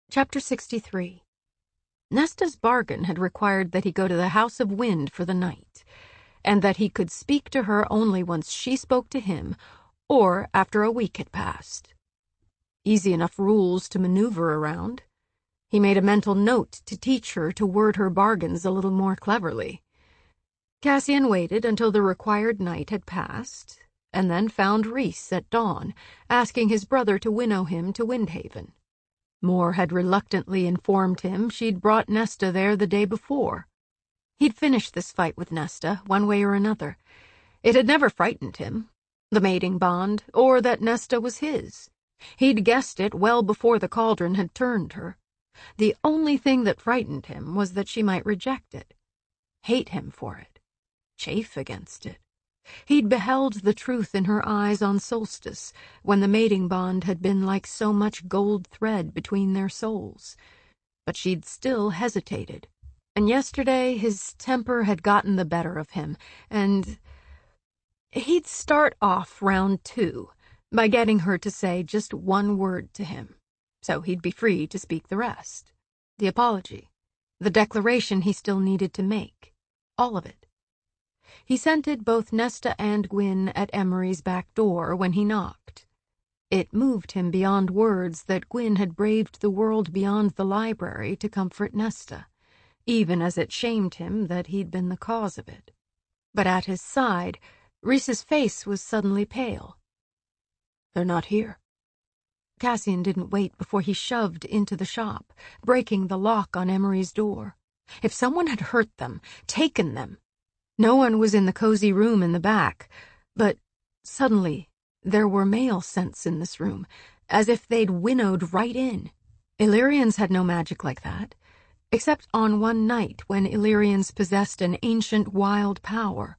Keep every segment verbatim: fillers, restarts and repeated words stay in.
Chapter sixty-three. Nesta's bargain had required that he go to the House of Wind for the night, and that he could speak to her only once she spoke to him, or after a week had passed. Easy enough rules to maneuver around. He made a mental note to teach her to word her bargains a little more cleverly. Cassian waited until the required night had passed, and then found Rhys at dawn, asking his brother to winnow him to Windhaven. Moore had reluctantly informed him she'd brought Nesta there the day before. He'd finished this fight with Nesta, one way or another. It had never frightened him, the mating bond, or that Nesta was his. He'd guessed it well before the cauldron had turned her. The only thing that frightened him was that she might reject it, hate him for it, chafe against it. He'd beheld the truth in her eyes on Solstice, when the mating bond had been like so much gold thread between their souls. But she'd still hesitated, and yesterday his temper had gotten the better of him, and he'd start off round two by getting her to say just one word to him, so he'd be free to speak the rest. The apology, the declaration he still needed to make, all of it. He scented both Nesta and Gwyn at Emery's back door when he knocked. It moved him beyond words that Gwyn had braved the world beyond the library to comfort Nesta, even as it shamed him that he'd been the cause of it. But at his side, Rhys's face was suddenly pale. "They're not here." Cassian didn't wait before he shoved into the shop, breaking the lock on Emery's door. If someone had hurt them, taken them. No one was in the cozy room in the back, but suddenly there were male scents in this room, as if they'd winnowed right in. Illyrians had no magic like that, except on one night when Illyrians possessed an ancient wild power.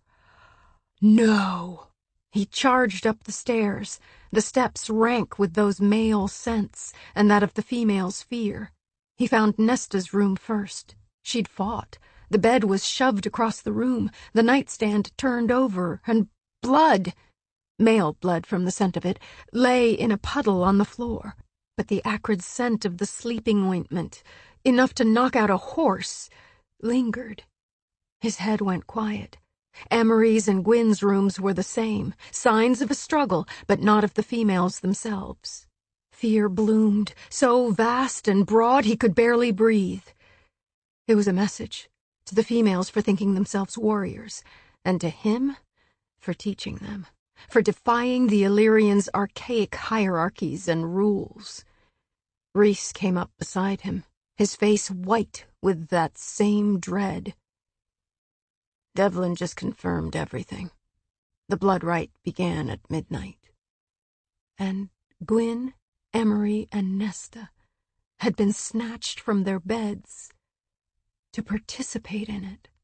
No! He charged up the stairs, the steps rank with those male scents and that of the female's fear. He found Nesta's room first. She'd fought. The bed was shoved across the room, the nightstand turned over, and blood, male blood from the scent of it, lay in a puddle on the floor. But the acrid scent of the sleeping ointment, enough to knock out a horse, lingered. His head went quiet. Emery's and Gwyn's rooms were the same, signs of a struggle, but not of the females themselves. Fear bloomed, so vast and broad he could barely breathe. It was a message to the females for thinking themselves warriors, and to him for teaching them, for defying the Illyrians' archaic hierarchies and rules. Rhys came up beside him, his face white with that same dread. Devlin just confirmed everything. The blood rite began at midnight. And Gwyn, Emery, and Nesta had been snatched from their beds to participate in it.